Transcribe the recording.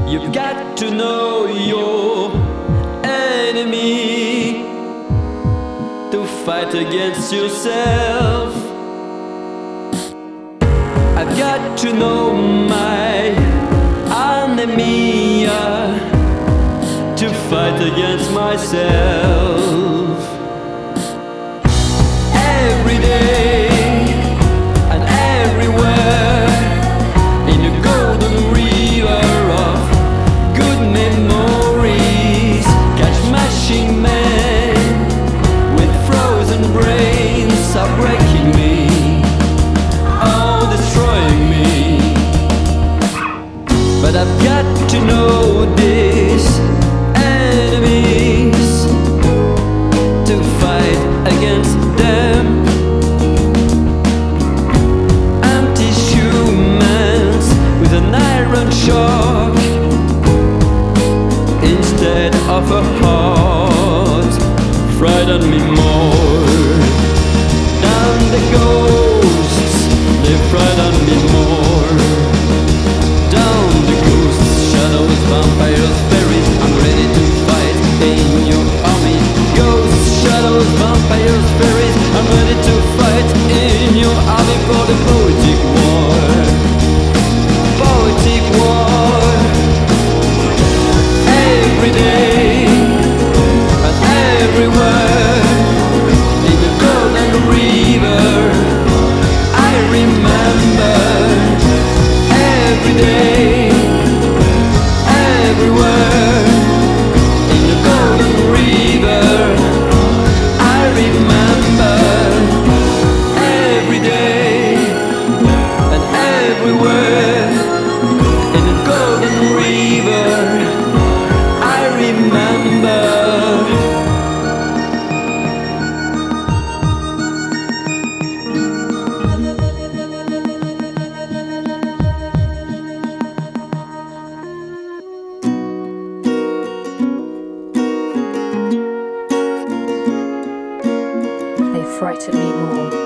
You've got to know your enemy to fight against yourself. I've got to know my enemy to fight against myself. Every day and everywhere, in a golden river of good memories, catch mashing men with frozen brains are breaking me, oh, destroying me. But I've got to know these enemies to fight against them. Empty humans with an iron shock instead of a heart frighten me more than the ghosts, they frighten me more. Down the ghosts, shadows, vampires, fairies, I'm ready to fight in your army. Ghosts, shadows, vampires, fairies, I'm ready to fight in your army for the poetic war. Poetic war. Every day and everywhere, in the golden river, I remember. Every day, everywhere, in the golden river, I remember. Every day and everywhere, in the golden river, I remember. They frighten me more